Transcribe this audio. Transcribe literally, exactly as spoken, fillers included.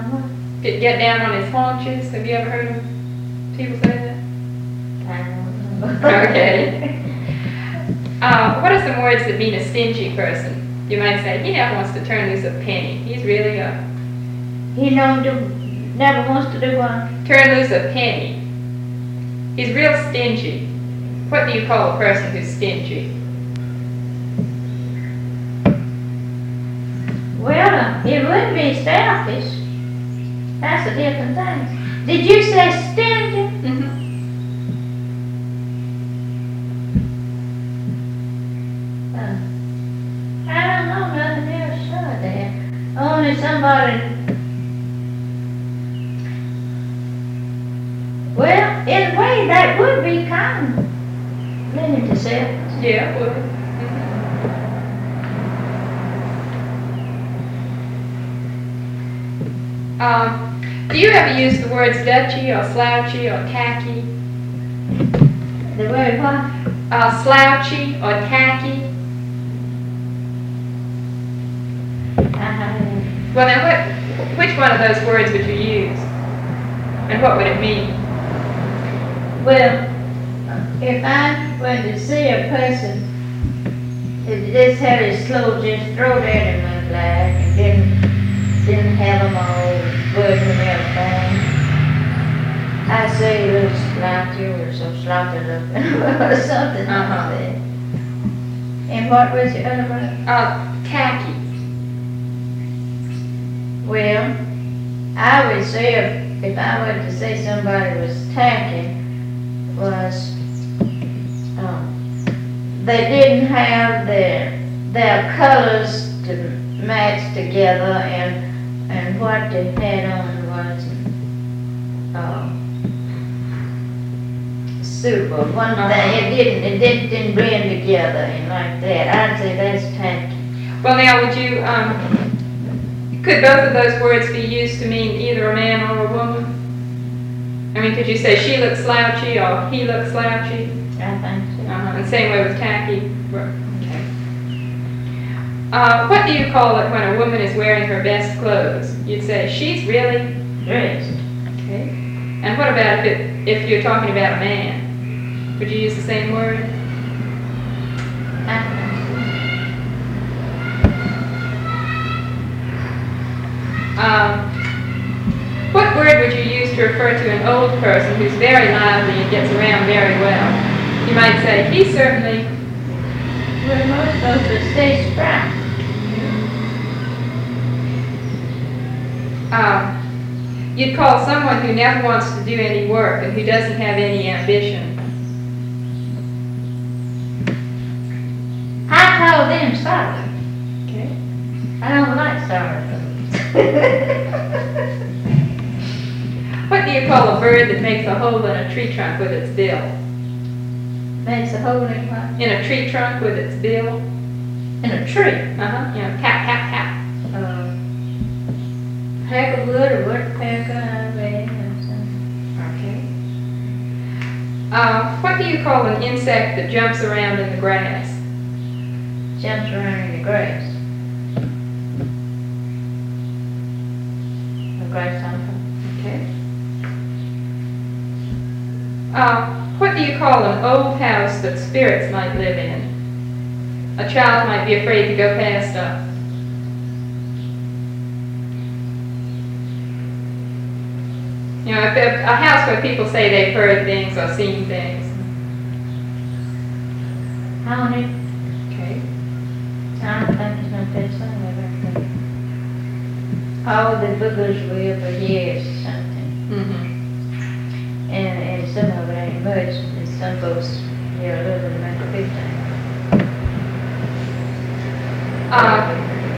Uh-huh. Get, get down on his haunches. Have you ever heard of people say that? I don't know. Okay. Uh, what are some words that mean a stingy person? You might say, he never wants to turn loose a penny. He's really a... He don't do, never wants to do what? Turn loose a penny. He's real stingy. What do you call a person who's stingy? Well, uh, it would be selfish. That's a different thing. Did you say stingy? Mm-hmm. Uh, I don't know nothing else sure there. Only somebody. Well, in a way, that would be kind of lending to self. Yeah, it would. Um, do you ever use the words dutchy or slouchy or tacky? The word what? Uh, slouchy or tacky? Uh-huh. Well, now, what, which one of those words would you use? And what would it mean? Well, if I were to see a person that just had his clothes just thrown out in my life and didn't, didn't have them all good and everything, I say he looks slouchy or so slaughtered up or something Uh-huh. like that. And what was the other word? Uh, tacky. Well, I would say if, if I were to say somebody was tacky, was um, they didn't have their their colors to match together, and and what they had on was um, super. One thing it didn't it didn't, didn't blend together and like that. I'd say that's tacky. Well, now, would you, um, could both of those words be used to mean either a man or a woman? I mean, could you say she looks slouchy or he looks slouchy? I think so. Uh-huh. And same way with tacky. Okay. Uh, what do you call it when a woman is wearing her best clothes? You'd say she's really Dressed. okay. And what about if it, if you're talking about a man? Would you use the same word? I think so. Um, what word would you use to refer to an old person who's very lively and gets around very well? You might say, he certainly... We're most supposed to stay spry. Um, you'd call someone who never wants to do any work and who doesn't have any ambition. I call them sorry. Okay. I don't like sorry folks. What do you call a bird that makes a hole in a tree trunk with its bill? Makes a hole in what? In a tree trunk with its bill? In a tree. Uh-huh. You know, cap, cap, cap. Uh, peck of wood or woodpecker, I read, or something. Okay. Uh, what do you call an insect that jumps around in the grass? Jumps around in the grass. A grasshopper. Okay. Uh, what do you call an old house that spirits might live in? A child might be afraid to go past a... You know, if a a house where people say they've heard things or seen things. Haunted. Okay. I don't think it's not that song ever. Oh, the boogers will, but yes, something. Mm-hmm. And, and some of it ain't much, and some folks, yeah, a